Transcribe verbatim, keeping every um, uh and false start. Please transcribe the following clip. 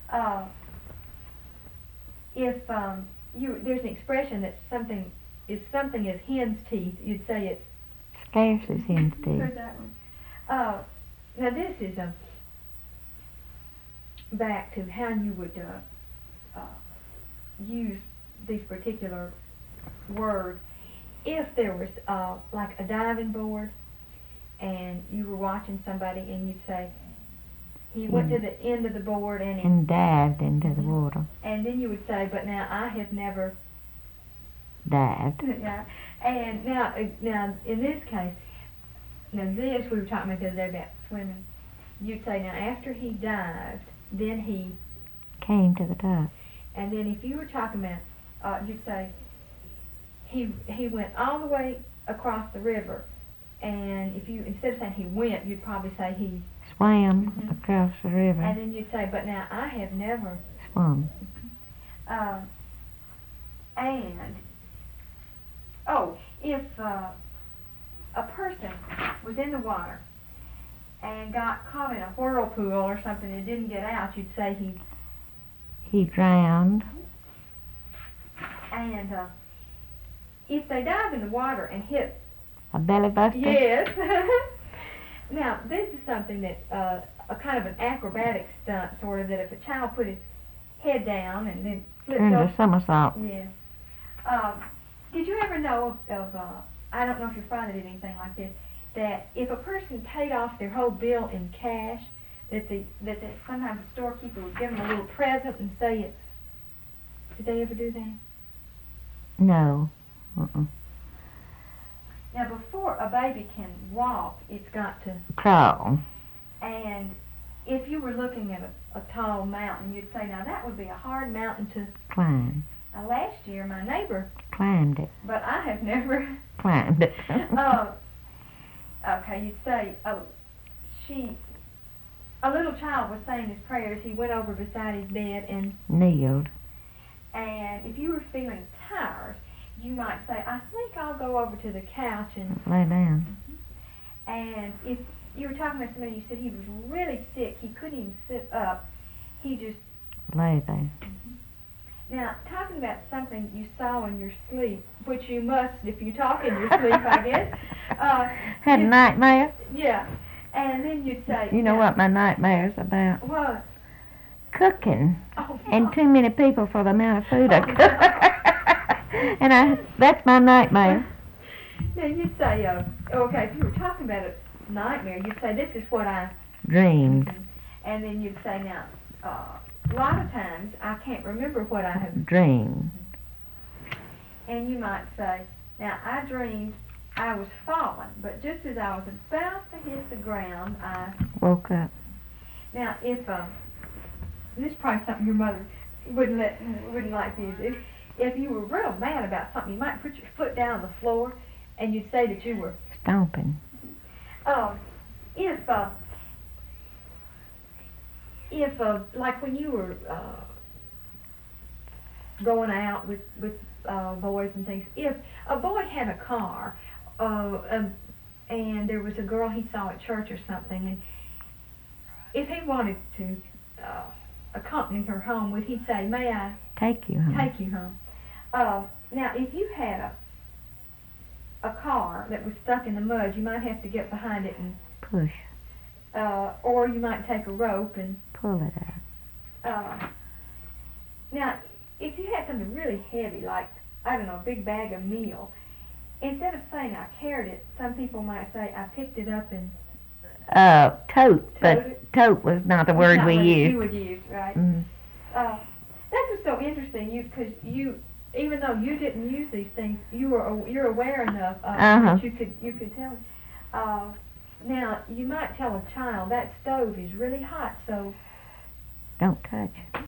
Uh, if um, you there's an expression that something is something as hen's teeth, you'd say it's scarce as hen's you teeth. heard that one. Uh, now this is a back to how you would uh, uh, use these particular words. If there was uh, like a diving board and you were watching somebody and you'd say, he went to the end of the board and, he, and dived into the water. And then you would say, but now I have never dived. Yeah. And now, uh, now in this case, now this we were talking about the other day about swimming. You'd say now after he dived, then he came to the top. And then if you were talking about, uh, you'd say he he went all the way across the river. And if you instead of saying he went, you'd probably say he swam mm-hmm. across the river. And then you'd say, but now I have never swum. Uh, and oh, if uh, a person was in the water and got caught in a whirlpool or something and didn't get out, you'd say he he drowned. And uh, if they dive in the water and hit a belly buster. Yes. Now this is something that uh, a kind of an acrobatic stunt, sort of, that if a child put his head down and then flipped turned over. a somersault. Yeah. Um, did you ever know of, of uh, I don't know if your father did anything like this, that if a person paid off their whole bill in cash, that the that the, sometimes the storekeeper would give them a little present and say it's. Did they ever do that? No. Uh-uh. Now before a baby can walk, it's got to crawl. And if you were looking at a, a tall mountain, you'd say, now that would be a hard mountain to climb. Now last year my neighbor climbed it. But I have never climbed it. uh, okay, you'd say, oh, she, a little child was saying his prayers. He went over beside his bed and kneeled. And if you were feeling tired, you might say, I think I'll go over to the couch and lay down. Mm-hmm. And if you were talking about somebody, you said he was really sick, he couldn't even sit up, he just lay there. Mm-hmm. Now, talking about something you saw in your sleep, which you must if you talk in your sleep, I guess. Uh, Had a nightmare? Yeah. And then you'd say... You know yeah, what my nightmare's about? What? Cooking. Oh, no. And too many people for the amount of food oh, I cook. And I, that's my nightmare. Then you'd say, uh, okay, if you were talking about a nightmare, you'd say, this is what I... dreamed. Mm-hmm. And then you'd say, now... Uh, a lot of times, I can't remember what I have dreamed. And you might say, now, I dreamed I was falling, but just as I was about to hit the ground, I... woke up. Now, if, um, this is probably something your mother wouldn't let, wouldn't like you to do. If you were real mad about something, you might put your foot down on the floor, and you'd say that you were... stomping. Um, if, uh... If, uh, like when you were uh, going out with, with uh, boys and things, if a boy had a car uh, um, and there was a girl he saw at church or something, and if he wanted to uh, accompany her home, would he say, may I take you home? Take you home. Uh, now, if you had a, a car that was stuck in the mud, you might have to get behind it and push. Uh, or you might take a rope and pull it out. Uh, now, if you had something really heavy, like, I don't know, a big bag of meal, instead of saying I carried it, some people might say I picked it up and... Uh, tote, but it. tote was not the word we used. you would use, right? Mm. Uh, that was so interesting, you because you, even though you didn't use these things, you were you're aware enough of uh-huh. that you could you could tell. Uh, Now, you might tell a child that stove is really hot, so... don't touch.